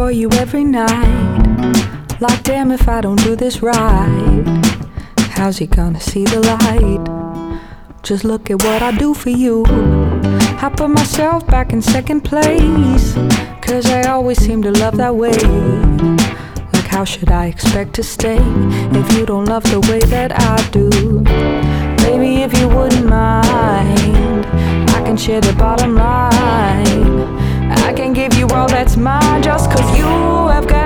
for you every night. Like damn if I don't do this right, how's he gonna see the light? Just look at what I do for you. I put myself back in second place, cause I always seem to love that way. Like how should I expect to stay if you don't love the way that I do? Baby, if you wouldn't mind, I can share the bottom line. I can give you all that's mine just cause you have got